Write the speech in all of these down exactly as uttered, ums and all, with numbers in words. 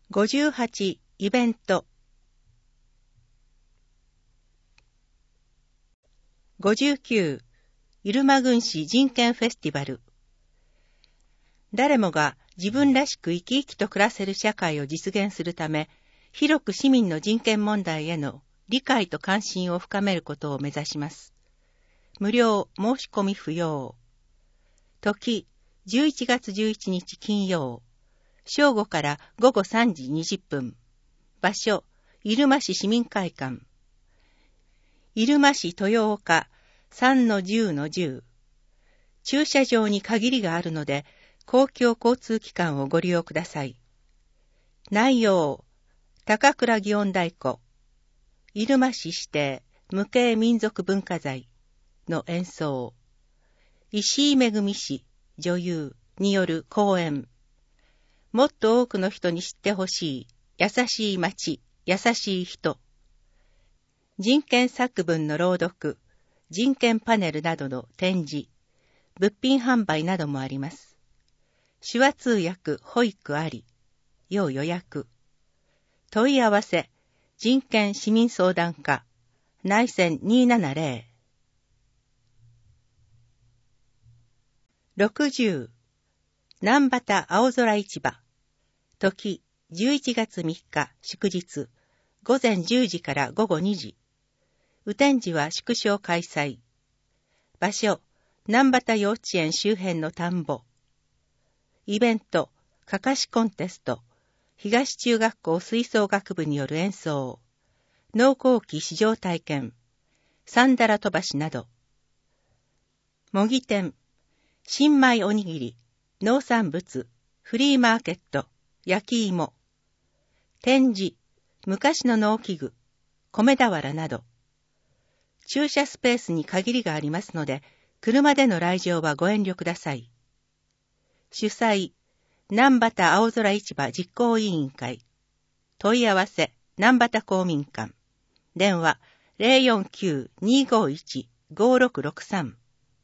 ごじゅうはちイベントごじゅうきゅう入間郡市人権フェスティバル。誰もが自分らしく生き生きと暮らせる社会を実現するため、広く市民の人権問題への理解と関心を深めることを目指します。無料申し込み不要。時じゅういちがつじゅういちにち金曜、正午からごごさんじにじゅっぷん。場所、入間市市民会館。入間市豊岡 さんのじゅうのじゅう。駐車場に限りがあるので、公共交通機関をご利用ください。内容、高倉祇園太鼓、入間市指定無形民族文化財の演奏、石井めぐみ氏女優による講演、もっと多くの人に知ってほしい優しい街、優しい人、人権作文の朗読、人権パネルなどの展示、物品販売などもあります。手話通訳、保育あり、要予約。問い合わせ、人権市民相談課、内線にーななぜろ。ろくじゅう、南畑青空市場。時、じゅういちがつみっか、祝日、午前じゅうじからごごにじ。雨天時は縮小開催。場所、南畑幼稚園周辺の田んぼ。イベント、かかしコンテスト、東中学校吹奏楽部による演奏、農耕機試乗体験、サンダラ飛ばしなど。模擬店、新米おにぎり、農産物、フリーマーケット、焼き芋。展示、昔の農機具、米俵など。駐車スペースに限りがありますので、車での来場はご遠慮ください。主催、南畑青空市場実行委員会。問い合わせ、南畑公民館。電話、ゼロよんきゅう にーごーいち ごーろくろくさん。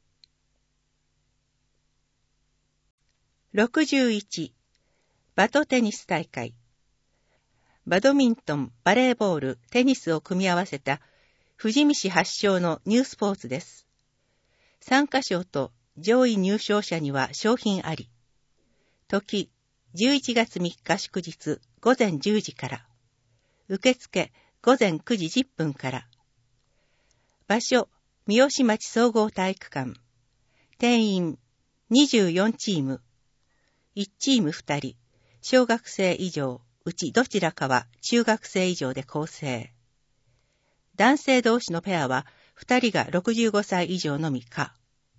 ろくじゅういち、バトテニス大会。バドミントン、バレーボール、テニスを組み合わせた富士見市発祥のニュースポーツです。参加賞と上位入賞者には賞品あり。時、じゅういちがつみっか祝日、午前じゅうじから。受付、午前くじじゅっぷんから。場所、三好町総合体育館。定員、にじゅうよんチーム。いちチームふたり、小学生以上、うちどちらかは中学生以上で構成。男性同士のペアはふたりがろくじゅうごさい以上のみか。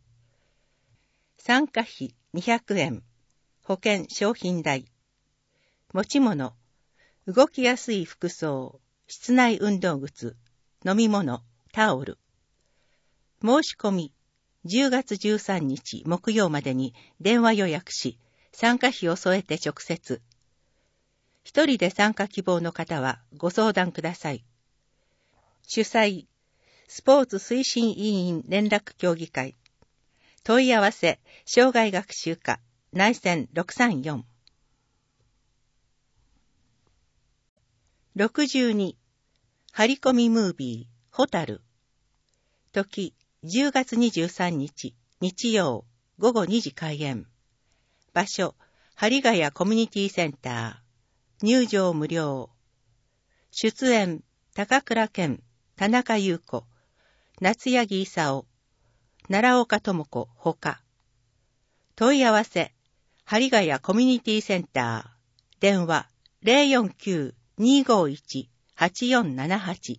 参加費にひゃくえん。保険商品代。持ち物。動きやすい服装。室内運動靴。飲み物。タオル。申し込み。じゅうがつじゅうさんにち木曜までに電話予約し、参加費を添えて直接。一人で参加希望の方はご相談ください。主催、スポーツ推進委員連絡協議会。問い合わせ、障害学習課、内線ろくさんよん。ろくじゅうに、張り込みムービー、ホタル。時、じゅうがつにじゅうさんにち、日曜、ごごにじ開演。場所、針ヶ谷コミュニティセンター。入場無料。出演、高倉健、田中優子、夏柳勲、奈良岡智子ほか。問い合わせ、針ヶ谷コミュニティセンター。電話、ゼロよんきゅう にーごーいち はちよんななはち。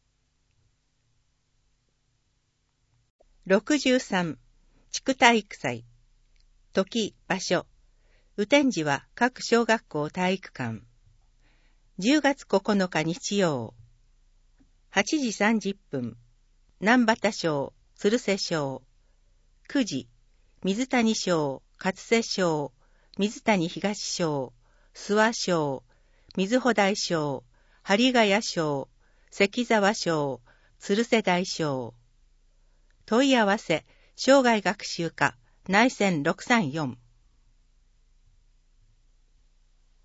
ろくじゅうさん、地区体育祭。時、場所。雨天時は各小学校体育館。じゅうがつここのか日曜。はちじさんじゅっぷん。南畑小、鶴瀬小。くじ、水谷小、勝瀬小、水谷東小、諏訪小、水穂台小、針ヶ谷小、関沢小、鶴瀬大小。問い合わせ、生涯学習課、内線ろくさんよん。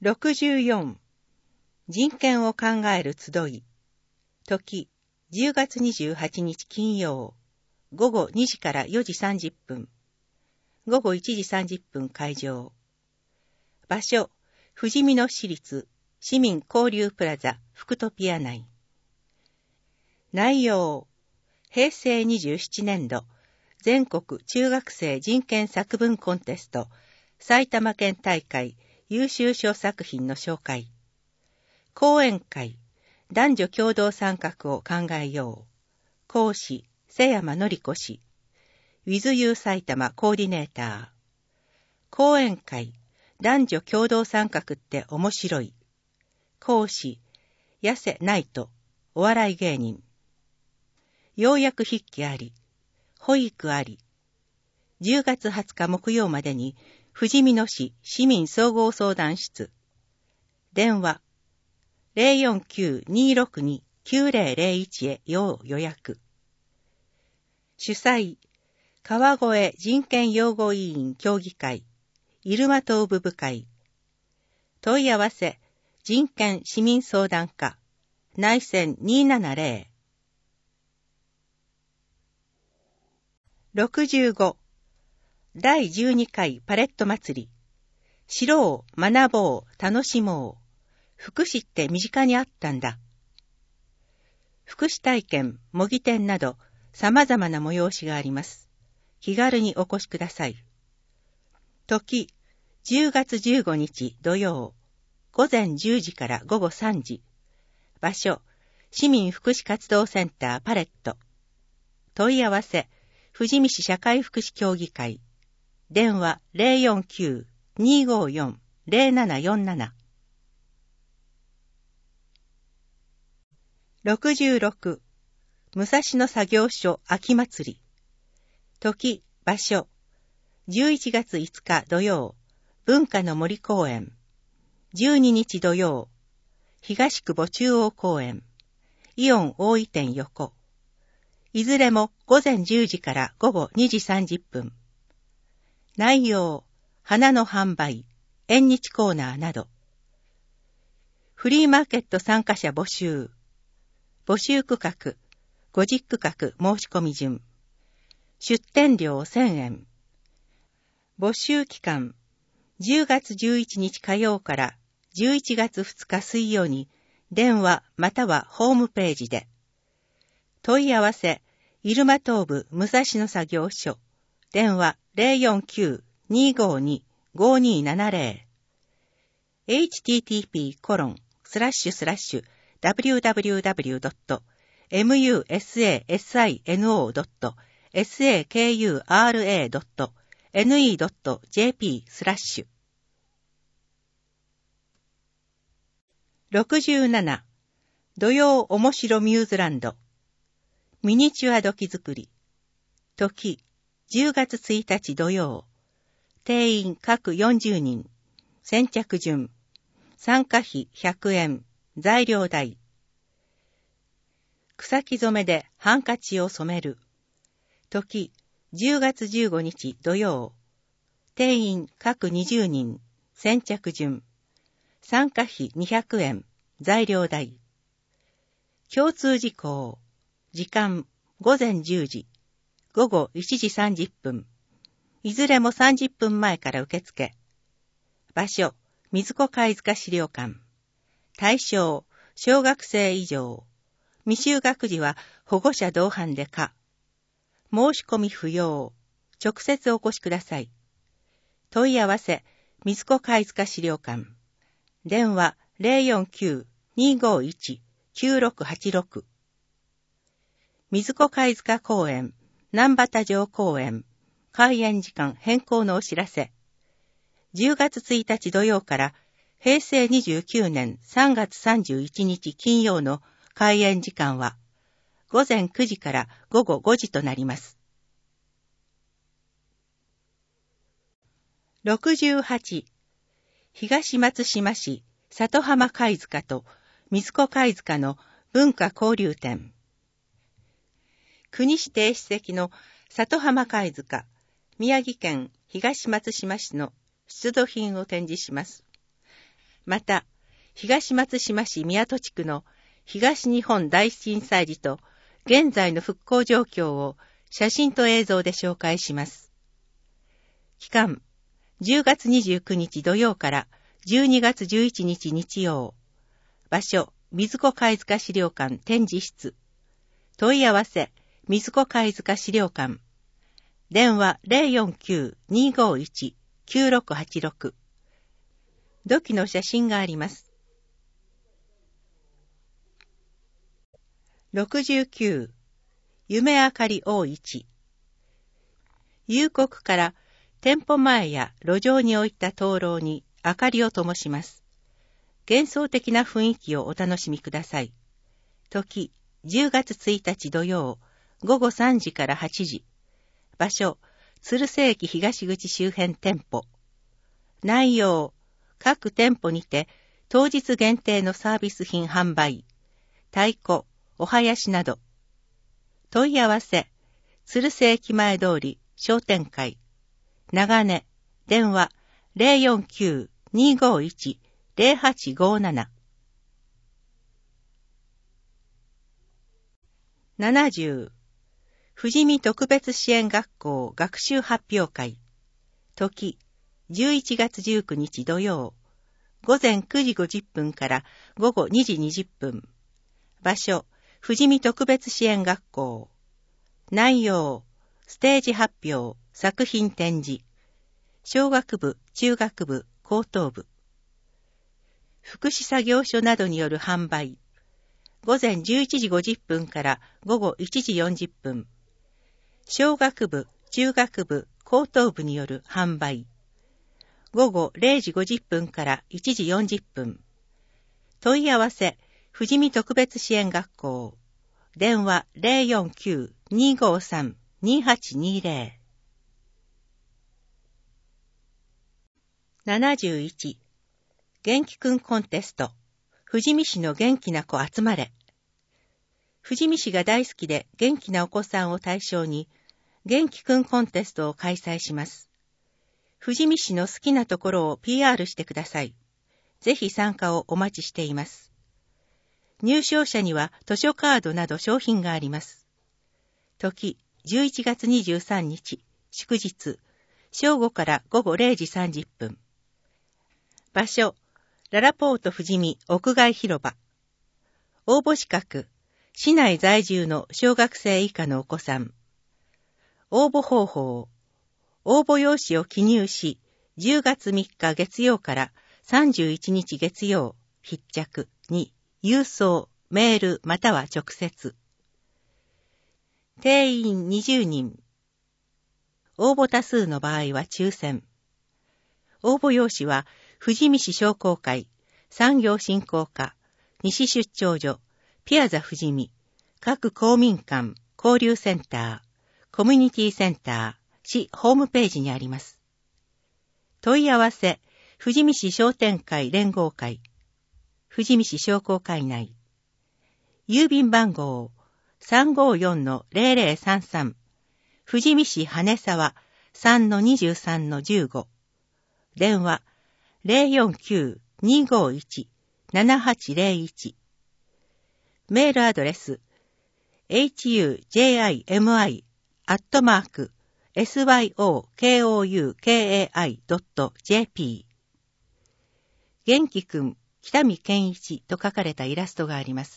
ろくじゅうよん、人権を考える集い。時、じゅうがつにじゅうはちにち金曜、ごごにじからよじさんじゅっぷん。ごごいちじさんじゅっぷん会場。場所、富士見野市立市民交流プラザ福トピア内。内容、へいせいにじゅうななねんど全国中学生人権作文コンテスト埼玉県大会優秀賞作品の紹介。講演会、男女共同参画を考えよう。講師、瀬山典子氏。WithYou 埼玉コーディネーター。講演会、男女共同参画って面白い。講師、八瀬ナイト、お笑い芸人。要約筆記あり、保育あり。じゅうがつはつか木曜までに、富士見野市市民総合相談室。電話、ゼロよんきゅう にーろくに きゅうゼロゼロいちへ要予約。主催、川越人権擁護委員協議会、入間東部部会。問い合わせ、人権市民相談課、内線にーななゼロ。ろくじゅうご、だいじゅうにかいパレット祭り。知ろう、学ぼう、楽しもう。福祉って身近にあったんだ。福祉体験、模擬店など、様々な催しがあります。気軽にお越しください。時、じゅうがつじゅうごにち土曜、ごぜんじゅうじからごごさんじ。場所、市民福祉活動センターパレット。問い合わせ、富士見市社会福祉協議会。電話 ゼロよんきゅう にーごよん ゼロななよんなな。ろくじゅうろく、武蔵野作業所秋祭り。時、場所、じゅういちがついつか土曜、文化の森公園。じゅうににち土曜、東久保中央公園。イオン大井店横。いずれもごぜんじゅうじからごごにじさんじゅっぷん。内容、花の販売、縁日コーナーなど。フリーマーケット参加者募集。募集区画、ごじゅっくかく申し込み順。出店料せんえん。募集期間、じゅうがつじゅういちにち火曜からじゅういちがつふつか水曜に電話またはホームページで。問い合わせ、入間東部武蔵野作業所。電話 ゼロよんきゅう にーごに ごにーななゼロ。エイチティーティーピーコロンスラッシュスラッシュダブリューダブリューダブリュードットムサシノドットサクラドットネイドットジェーピー スラッシュ。ろくじゅうなな、土曜おもしろミューズランド。ミニチュア土器作り。時、じゅうがつついたち土曜。定員各よんじゅうにん。先着順。参加費ひゃくえん。材料代。草木染めでハンカチを染める。時、じゅうがつじゅうごにち土曜。定員各にじゅうにん。先着順。参加費にひゃくえん。材料代。共通事項。時間、ごぜんじゅうじ。ごごいちじさんじゅっぷん。いずれもさんじゅっぷんまえから受付。場所、水子貝塚資料館。対象、小学生以上。未就学児は保護者同伴で可。申し込み不要。直接お越しください。問い合わせ、水子貝塚資料館。電話 ゼロよんきゅう にーごいち きゅうろくはちろく。水子貝塚公園、南畑城公園、開園時間変更のお知らせ。じゅうがつついたち土曜からへいせいにじゅうきゅうねんさんがつさんじゅういちにち金曜の開園時間はごぜんくじからごごごじとなります。ろくじゅうはち、東松島市里浜貝塚と水子貝塚の文化交流展。国指定史跡の里浜貝塚、宮城県東松島市の出土品を展示します。 また、東松島市宮戸地区の東日本大震災時と現在の復興状況を写真と映像で紹介します。期間、じゅうがつにじゅうくにち土曜からじゅうにがつじゅういちにち日曜。場所、水子貝塚資料館展示室。問い合わせ、水子貝塚資料館。電話 ゼロよんきゅう にーごーいち きゅうろくはちろく。土器の写真があります。ろくじゅうきゅう、夢あかり大一。夕刻から店舗前や路上に置いた灯籠に明かりを灯します。幻想的な雰囲気をお楽しみください。時、じゅうがつついたち土曜、ごごさんじからはちじ。場所、鶴瀬駅東口周辺店舗。内容、各店舗にて当日限定のサービス品販売。太鼓、お囃子など。問い合わせ、鶴瀬駅前通り商店会。長根、電話 ゼロよんきゅう にーごーいち ゼロはちごーなな。ななじゅう、富士見特別支援学校学習発表会。時、じゅういちがつじゅうくにち土曜。午前くじごじゅっぷんから午後にじにじゅっぷん。場所、富士見特別支援学校。内容、ステージ発表、作品展示。小学部、中学部、高等部。福祉作業所などによる販売。午前じゅういちじごじゅっぷんから午後いちじよんじゅっぷん。小学部、中学部、高等部による販売。午後れいじごじゅっぷんからいちじよんじゅっぷん。問い合わせ、富士見特別支援学校。電話 ゼロよんきゅう にーごーさん にーはちにーぜろ。ななじゅういち、元気くんコンテスト。富士見市の元気な子集まれ。富士見市が大好きで元気なお子さんを対象に、元気くんコンテストを開催します。富士見市の好きなところを ピーアール してください。ぜひ参加をお待ちしています。入賞者には図書カードなど商品があります。時、じゅういちがつにじゅうさんにち、祝日、正午から午後れいじさんじゅっぷん。場所、ララポート富士見屋外広場。応募資格、市内在住の小学生以下のお子さん。応募方法、応募用紙を記入し、じゅうがつみっか月曜からさんじゅういちにち月曜、必着に、郵送、メールまたは直接。定員にじゅうにん。応募多数の場合は抽選。応募用紙は、富士見市商工会、産業振興課、西出張所、ピアザ富士見、各公民館、交流センター、コミュニティセンター、市ホームページにあります。問い合わせ、富士見市商店会連合会、富士見市商工会内。郵便番号 さんごーよん のゼロゼロさんさん、富士見市羽沢 さんのにじゅうさんのじゅうご。電話 ゼロよんきゅう にーごーいち ななはちゼロいち。メールアドレス エイチユージェイアイエムアイ アットマーク エスワイオーケーオーユーケーエーアイ ドット ジェーピー。元気くん、北見健一と書かれたイラストがあります。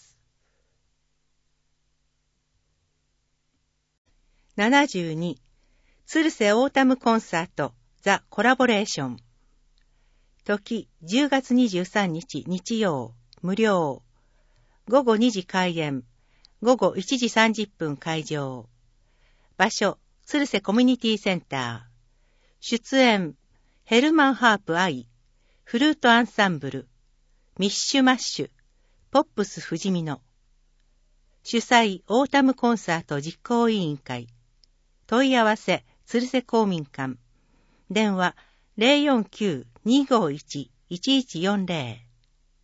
ななじゅうに、鶴瀬オータムコンサートザ・コラボレーション。時、じゅうがつにじゅうさんにち日曜、無料。ごごにじ開演、ごごいちじさんじゅっぷん会場。場所、鶴瀬コミュニティセンター。出演、ヘルマンハープ愛、フルートアンサンブル、ミッシュマッシュ、ポップス富士見の。主催、オータムコンサート実行委員会。問い合わせ、鶴瀬公民館。電話、ゼロよんきゅう にーごーいち いちいちよんゼロ。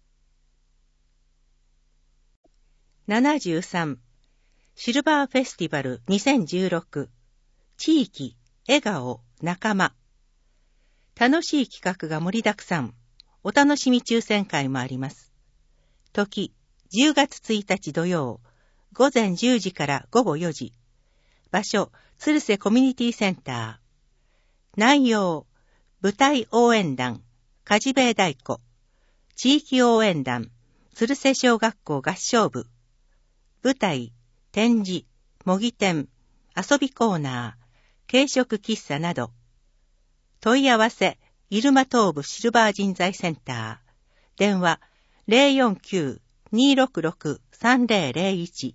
ななじゅうさん、シルバーフェスティバルにせんじゅうろく。地域、笑顔、仲間。楽しい企画が盛りだくさん。 お楽しみ抽選会もあります。時、じゅうがつついたち土曜、午前じゅうじから午後よじ。場所、鶴瀬コミュニティセンター。内容、舞台応援団、かじべい太鼓、地域応援団、鶴瀬小学校合唱部。舞台、展示、模擬店、遊びコーナー、軽食喫茶など。問い合わせ、入間東部シルバー人材センター。電話、ゼロよんきゅう にーろくろく さんゼロゼロいち。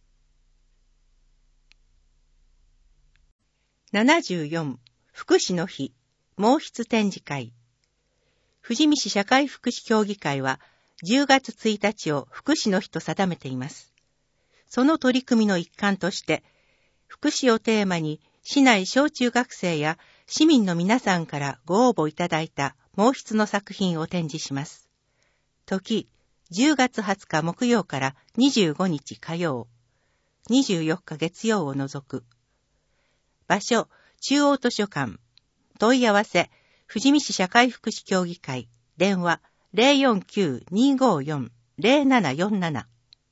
ななじゅうよん、福祉の日、毛筆展示会。富士見市社会福祉協議会は、じゅうがつついたちを福祉の日と定めています。その取り組みの一環として、福祉をテーマに市内小中学生や市民の皆さんからご応募いただいた毛筆の作品を展示します。時、じゅうがつはつか木曜からにじゅうごにち火曜、にじゅうよっか月曜を除く。場所、中央図書館。問い合わせ、富士見市社会福祉協議会。電話、ゼロよんきゅう にーごーよん ゼロななよんなな。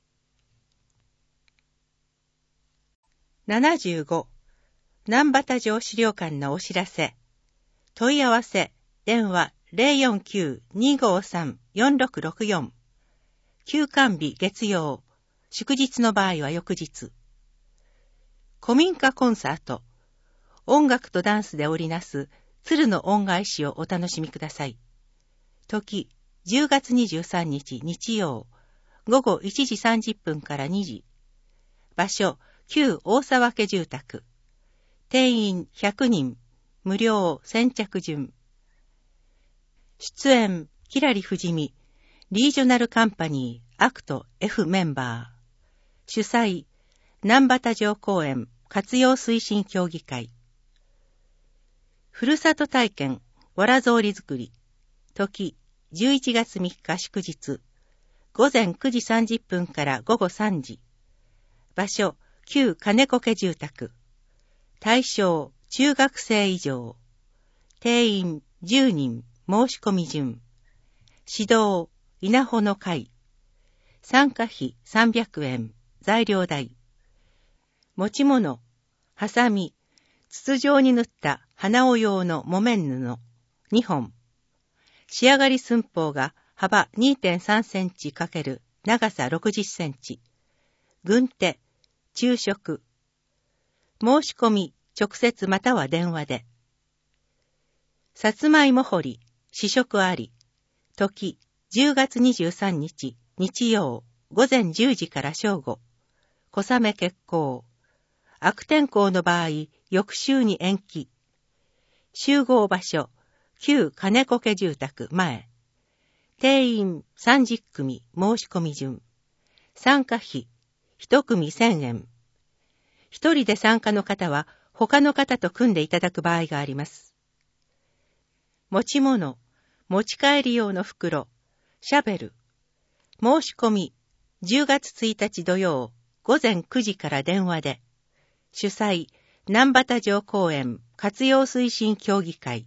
ななじゅうご、南畑城資料館のお知らせ。問い合わせ、電話ゼロよんきゅう にーごーさん よんろくろくよん。休館日月曜、祝日の場合は翌日。古民家コンサート。音楽とダンスで織りなす鶴の恩返しをお楽しみください。時、じゅうがつにじゅうさんにち日曜、午後いちじさんじゅっぷんからにじ。場所、旧大沢家住宅。定員ひゃくにん、無料先着順。出演、キラリ富士見、リージョナルカンパニー、アクト F メンバー。主催、南畑城公園活用推進協議会。ふるさと体験、わら草履作り。時、じゅういちがつみっか祝日。午前くじさんじゅっぷんから午後さんじ。場所、旧金子家住宅。対象、中学生以上。定員、じゅうにん、申し込み順。指導、稲穂の会。参加費さんびゃくえん、材料代。持ち物、ハサミ、筒状に縫った花緒用の木綿布にほん。仕上がり寸法が幅 にてんさんセンチ×長さろくじゅっセンチ。軍手、昼食。申し込み、直接または電話で。さつまいも掘り、試食あり。時、じゅうがつにじゅうさんにち日曜、午前じゅうじから正午。小雨決行。悪天候の場合、翌週に延期。集合場所、旧金子家住宅前。定員さんじゅっくみ申し込み順。参加費、一組せんえん。一人で参加の方は、他の方と組んでいただく場合があります。持ち物、持ち帰り用の袋、シャベル。申し込み、じゅうがつついたち土曜、午前くじから電話で。主催、南畑城公園活用推進協議会。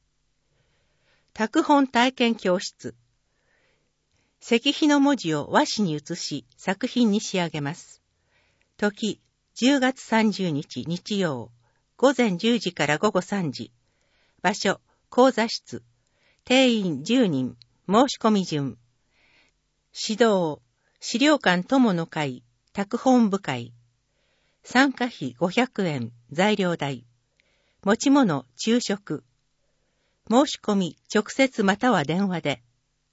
拓本体験教室。石碑の文字を和紙に写し作品に仕上げます。時、じゅうがつさんじゅうにち日曜、午前じゅうじから午後さんじ。場所、講座室。定員じゅうにん、申し込み順。指導、資料館友の会、拓本部会。参加費ごひゃくえん、材料代。持ち物、昼食。申し込み、直接または電話で。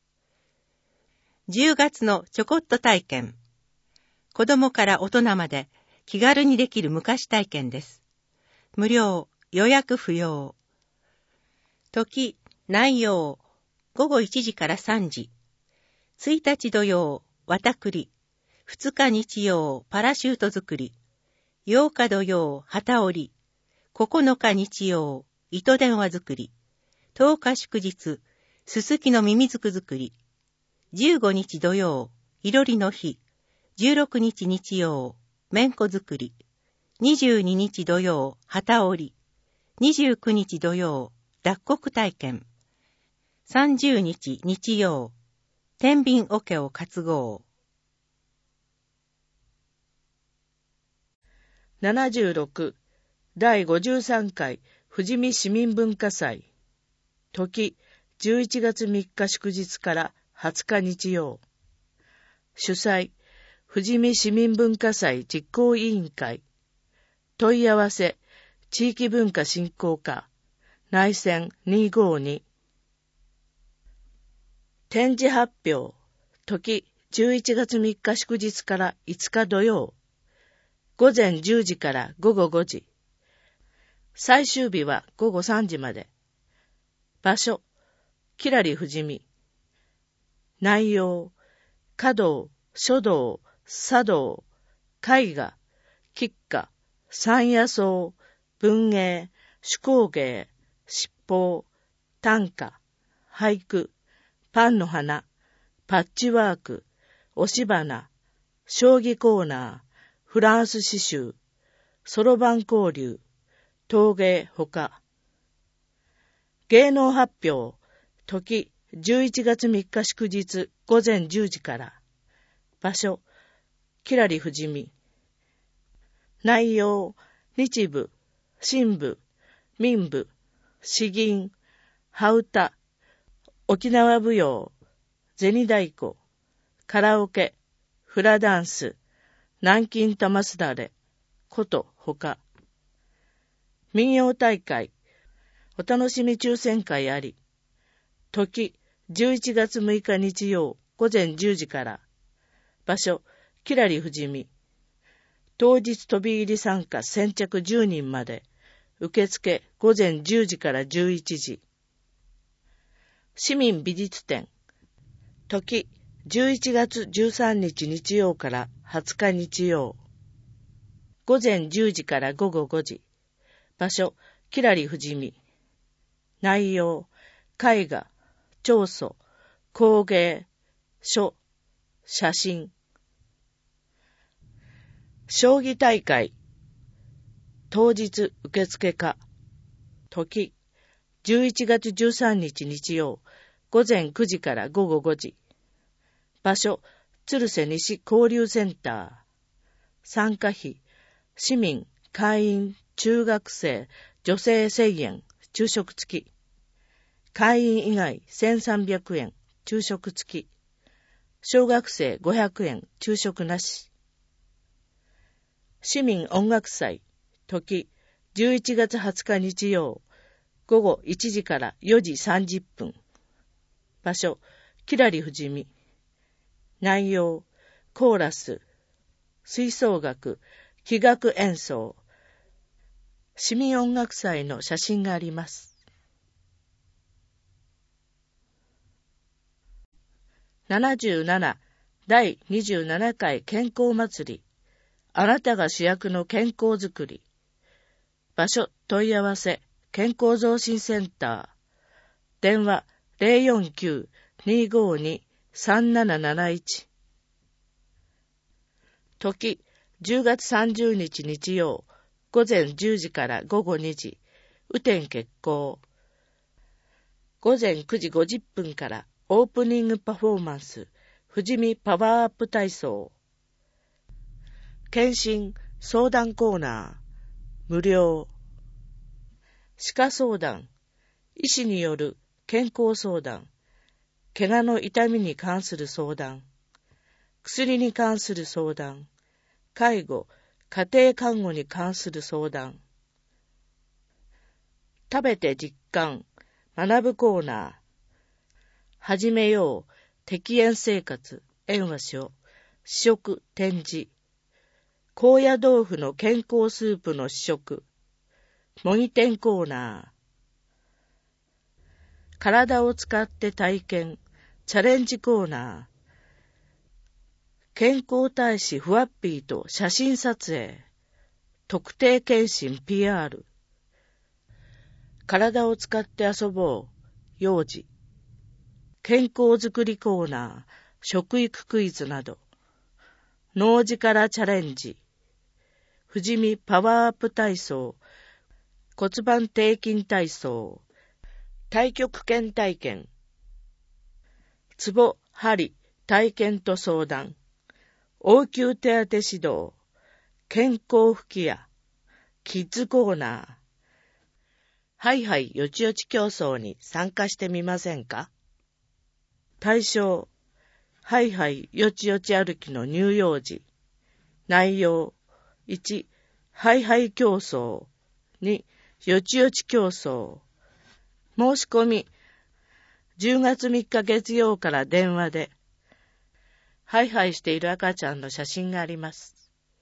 じゅうがつのちょこっと体験。子供から大人まで気軽にできる昔体験です。無料、予約不要。時、内容、ごごいちじからさんじ。ついたち土曜、綿繰り。ふつか日曜、パラシュート作り。ようか土曜、旗織り。ここのか日曜、糸電話作り。とおか祝日、すすきのミミズク作り。じゅうごにち土曜、いろりの日。じゅうろくにち日曜、めんこ作り。にじゅうににち土曜、旗織り。にじゅうくにち土曜、脱穀体験。 さんじゅうにち日曜、天秤桶を担ごう。 ななじゅうろくだいごじゅうさんかい富士見市民文化祭。時じゅういちがつみっか祝日からはつか日曜。主催富士見市民文化祭実行委員会。問い合わせ地域文化振興課内線にごに。展示発表時じゅういちがつみっか祝日からいつか土曜。午前じゅうじから午後ごじ。最終日は午後さんじまで。場所、きらり富士見。内容、華道、書道、茶道、絵画、吉歌、山野草、文芸、手工芸、七宝、短歌、俳句、パンの花、パッチワーク、押し花、将棋コーナー、フランス刺繍、そろばん交流、陶芸ほか。芸能発表、時じゅういちがつみっか祝日午前じゅうじから。場所、きらり富士見。内容、日舞、新舞、民舞、詩吟、羽歌、沖縄舞踊、銭太鼓、カラオケ、フラダンス、南京玉すだれ、ことほか。民謡大会、お楽しみ抽選会あり。時、じゅういちがつむいか日曜、午前じゅうじから。場所、きらり富士見。当日飛び入り参加先着じゅうにんまで。受付、午前じゅうじからじゅういちじ。市民美術展。時、じゅういちがつじゅうさんにち日曜からはつか日曜。午前じゅうじから午後ごじ。場所、きらり富士見。内容、絵画、彫塑、工芸、書、写真。将棋大会。当日受付可。時、じゅういちがつじゅうさんにち日曜、午前くじから午後ごじ。場所、鶴瀬西交流センター。参加費、市民、会員、中学生、女性せんえん、昼食付き。会員以外せんさんびゃくえん、昼食付き。小学生ごひゃくえん、昼食なし。市民音楽祭。時、じゅういちがつはつか日曜、午後いちじからよじさんじゅっぷん。場所、きらり富士見。内容、コーラス、吹奏楽、器楽演奏。市民音楽祭の写真があります。ななじゅうななだいにじゅうななかい健康祭り。あなたが主役の健康づくり。場所問い合わせ健康増進センター。電話 ゼロよんきゅう にーごーに さんなななないち。時じゅうがつさんじゅうにち日曜、午前じゅうじから午後にじ。雨天決行。午前くじごじゅっぷんからオープニングパフォーマンス、富士見パワーアップ体操。検診、相談コーナー、無料。歯科相談、医師による健康相談、怪我の痛みに関する相談、薬に関する相談、介護、家庭看護に関する相談。食べて実感、学ぶコーナー。始めよう、適塩生活、縁和書、試食展示。高野豆腐の健康スープの試食。模擬店コーナー。体を使って体験、チャレンジコーナー。健康大使フワッピーと写真撮影。特定健診 ピーアール。体を使って遊ぼう。幼児。健康づくりコーナー。食育クイズなど。農事からチャレンジ。富士見パワーアップ体操。骨盤底筋体操。太極拳体験。 ツボ、針、体験と相談、応急手当指導、健康吹き矢、キッズコーナー、ハイハイよちよち競争に参加してみませんか？対象、ハイハイよちよち歩きの乳幼児。内容、いち、ハイハイ競争。に、よちよち競争。申し込み、じゅうがつみっか月曜から電話で、ハイハイしている赤ちゃんの写真があります。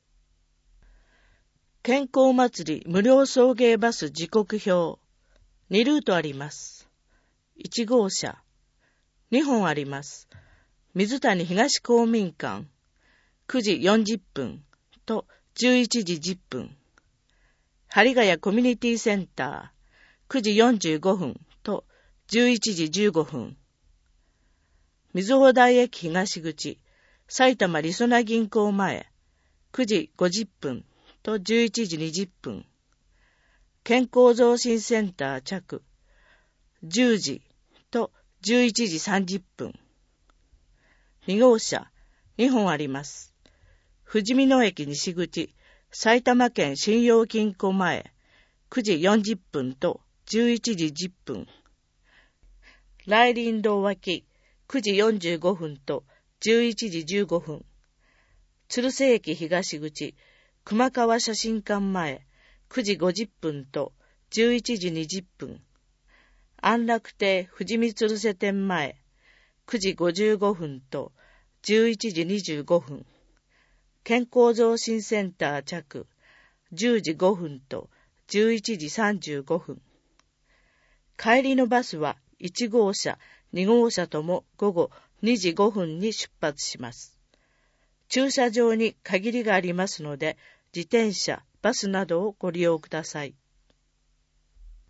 健康祭り無料送迎バス時刻表。にルートあります。いち号車。にほんあります。水谷東公民館。くじよんじゅっぷんとじゅういちじじゅっぷん。針ヶ谷コミュニティセンター。くじよんじゅうごふんとじゅういちじじゅうごふん。水穂台駅東口。埼玉りそな銀行前。くじごじゅっぷんとじゅういちじにじゅっぷん。健康増進センター着。じゅうじとじゅういちじさんじゅっぷん。に号車、にほんあります。富士見野駅西口、埼玉県信用金庫前、くじよんじゅっぷんとじゅういちじじゅっぷん。来林道脇、くじよんじゅうごふんとじゅういちじじゅうごふん。鶴瀬駅東口、熊川写真館前、くじごじゅっぷんとじゅういちじにじゅっぷん。安楽亭富士見鶴瀬店前、くじごじゅうごふんとじゅういちじにじゅうごふん。健康増進センター着、じゅうじごふんとじゅういちじさんじゅうごふん。帰りのバスはいち号車、に号車とも午後にじごふんに出発します。駐車場に限りがありますので、自転車、バスなどをご利用ください。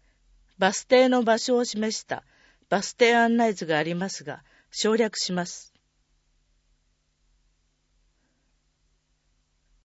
バス停の場所を示したバス停案内図がありますが、省略します。